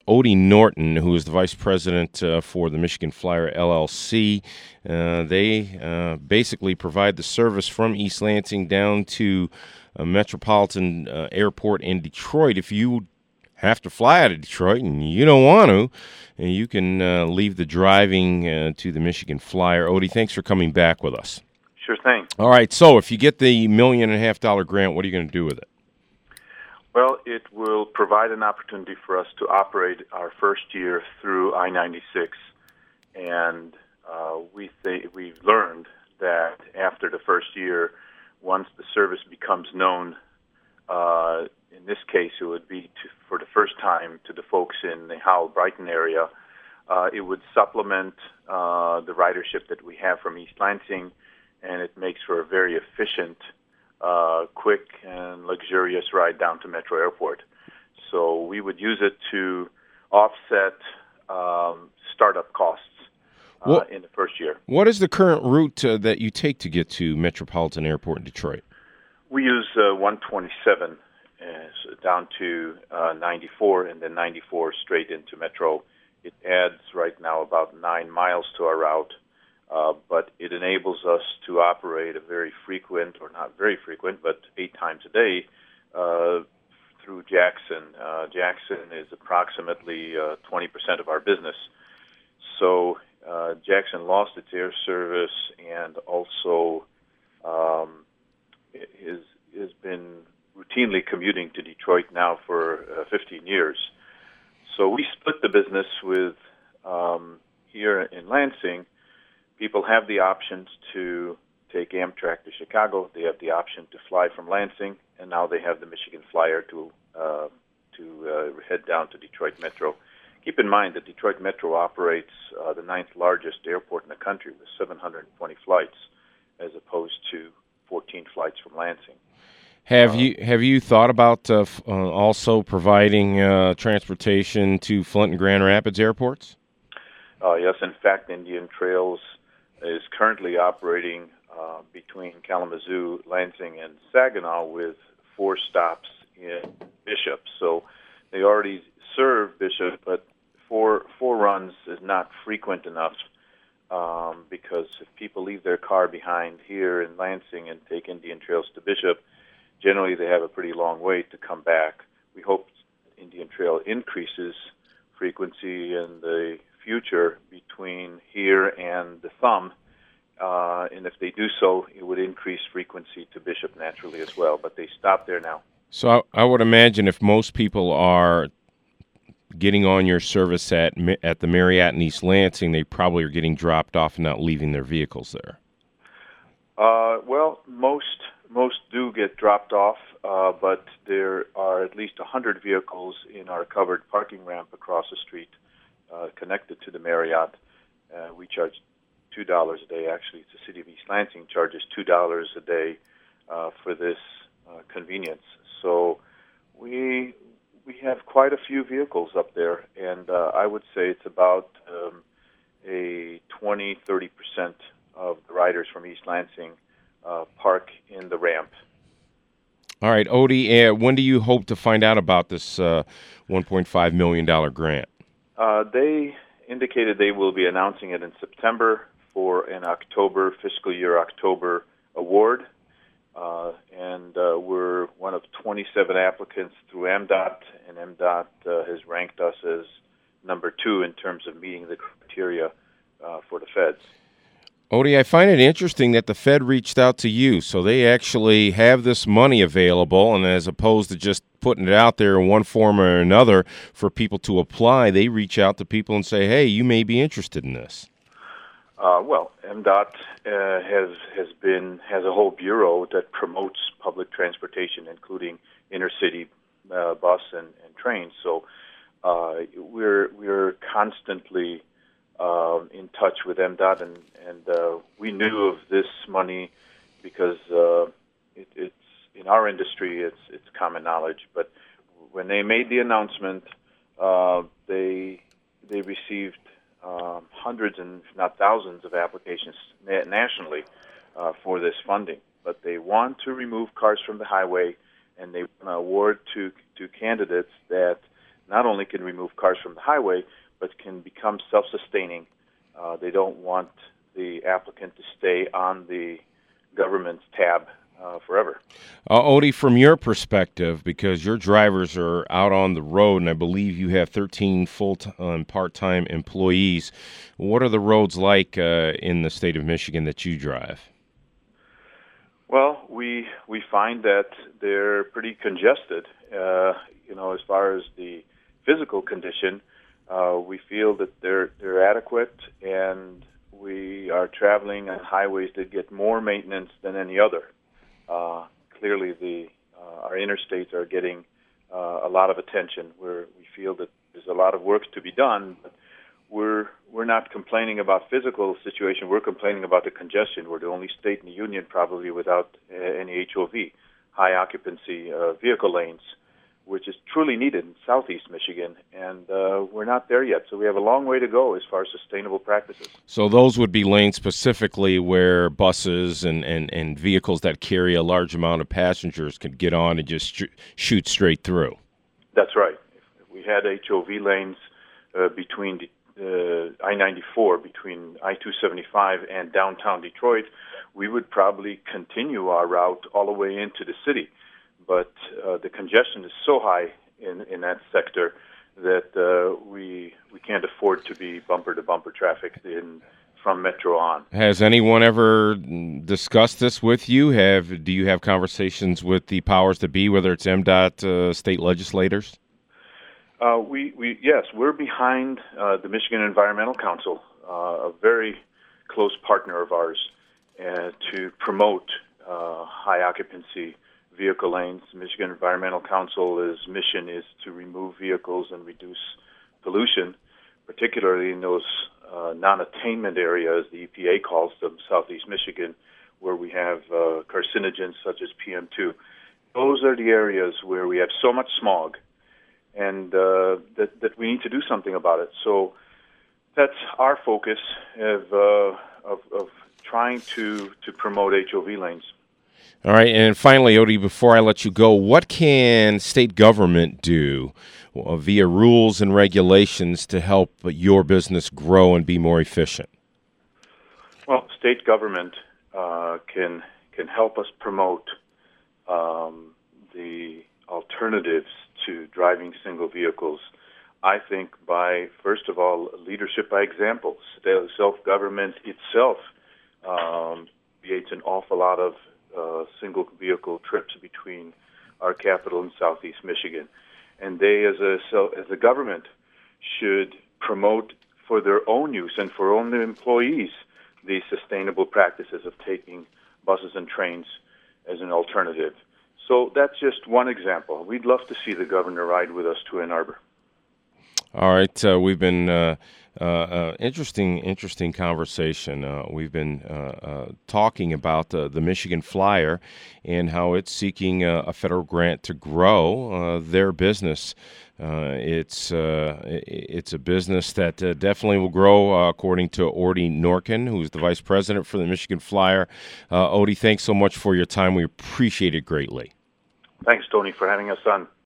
Odie Norton, who is the vice president for the Michigan Flyer LLC. They basically provide the service from East Lansing down to Metropolitan Airport in Detroit. If you have to fly out of Detroit and you don't want to, and you can leave the driving to the Michigan Flyer. Odie, thanks for coming back with us. Sure thing. All right, so if you get the $1.5 million grant, what are you going to do with it? Well, it will provide an opportunity for us to operate our first year through I-96, and we've learned that after the first year, once the service becomes known, in this case, it would be for the first time to the folks in the Howell-Brighton area. It would supplement the ridership that we have from East Lansing, and it makes for a very efficient, quick, and luxurious ride down to Metro Airport. So we would use it to offset startup costs in the first year. What is the current route that you take to get to Metropolitan Airport in Detroit? We use 127 down to 94, and then 94 straight into Metro. It adds right now about 9 miles to our route, but it enables us to operate a very frequent, or not very frequent, but 8 times a day through Jackson. Jackson is approximately 20% of our business. So Jackson lost its air service, and also has been routinely commuting to Detroit now for 15 years. So we split the business with here in Lansing. People have the options to take Amtrak to Chicago. They have the option to fly from Lansing, and now they have the Michigan Flyer to head down to Detroit Metro. Keep in mind that Detroit Metro operates the 9th largest airport in the country with 720 flights, as opposed to 14 flights from Lansing. Have you thought about also providing transportation to Flint and Grand Rapids airports? Yes, in fact, Indian Trails is currently operating between Kalamazoo, Lansing, and Saginaw with 4 stops in Bishop. So they already serve Bishop, but four runs is not frequent enough because if people leave their car behind here in Lansing and take Indian Trails to Bishop, generally they have a pretty long wait to come back. We hope Indian Trail increases frequency in the future between here and the Thumb, and if they do so, it would increase frequency to Bishop naturally as well, but they stop there now. So I would imagine if most people are getting on your service at the Marriott in East Lansing, they probably are getting dropped off and not leaving their vehicles there. Well, most do get dropped off, but there are at least 100 vehicles in our covered parking ramp across the street connected to the Marriott. We charge $2 a day. Actually, the city of East Lansing charges $2 a day for this convenience. So we have quite a few vehicles up there, and I would say it's about a 20-30% of the riders from East Lansing park in the ramp. All right, Odie, when do you hope to find out about this $1.5 million grant? They indicated they will be announcing it in September for an fiscal year October award. And we're one of 27 applicants through MDOT, and MDOT has ranked us as number 2 in terms of meeting the criteria for the feds. Odie, I find it interesting that the Fed reached out to you, so they actually have this money available, and as opposed to just putting it out there in one form or another for people to apply, they reach out to people and say, hey, you may be interested in this. Well, MDOT has a whole bureau that promotes public transportation, including intercity bus and trains. So we're constantly in touch with MDOT, and we knew of this money because it's in our industry. It's common knowledge. But when they made the announcement, they received hundreds and if not thousands of applications nationally for this funding. But they want to remove cars from the highway, and they want to award to candidates that not only can remove cars from the highway, but can become self-sustaining. They don't want the applicant to stay on the government's tab forever. Odie, from your perspective, because your drivers are out on the road, and I believe you have 13 full-time, part-time employees, what are the roads like in the state of Michigan that you drive? Well, we find that they're pretty congested. As far as the physical condition, we feel that they're adequate, and we are traveling on highways that get more maintenance than any other. Clearly, our interstates are getting a lot of attention. We feel that there's a lot of work to be done. But we're not complaining about physical situation. We're complaining about the congestion. We're the only state in the union probably without any HOV, high occupancy vehicle lanes, which is truly needed in southeast Michigan, and we're not there yet. So we have a long way to go as far as sustainable practices. So those would be lanes specifically where buses and vehicles that carry a large amount of passengers could get on and just shoot straight through. That's right. If we had HOV lanes between I-94, between I-275 and downtown Detroit, we would probably continue our route all the way into the city. But the congestion is so high in that sector that we can't afford to be bumper-to-bumper traffic from Metro on. Has anyone ever discussed this with you? Do you have conversations with the powers that be, whether it's MDOT, state legislators? Yes, we're behind the Michigan Environmental Council, a very close partner of ours, to promote high occupancy vehicle lanes. Michigan Environmental Council's mission is to remove vehicles and reduce pollution, particularly in those non-attainment areas, the EPA calls them, southeast Michigan, where we have carcinogens such as PM2. Those are the areas where we have so much smog, and that we need to do something about it. So that's our focus of trying to promote HOV lanes. All right, and finally, Odie, before I let you go, what can state government do via rules and regulations to help your business grow and be more efficient? Well, state government can help us promote the alternatives to driving single vehicles. I think by, first of all, leadership by example. Self-government itself creates an awful lot of single vehicle trips between our capital and southeast Michigan, and they, as a government, should promote for their own use and for own employees the sustainable practices of taking buses and trains as an alternative. So that's just one example. We'd love to see the governor ride with us to Ann Arbor. All right, we've been interesting conversation. We've been talking about the Michigan Flyer and how it's seeking a federal grant to grow their business. It's a business that definitely will grow, according to Odie Norkin, who's the vice president for the Michigan Flyer. Odie, thanks so much for your time. We appreciate it greatly. Thanks, Tony, for having us on.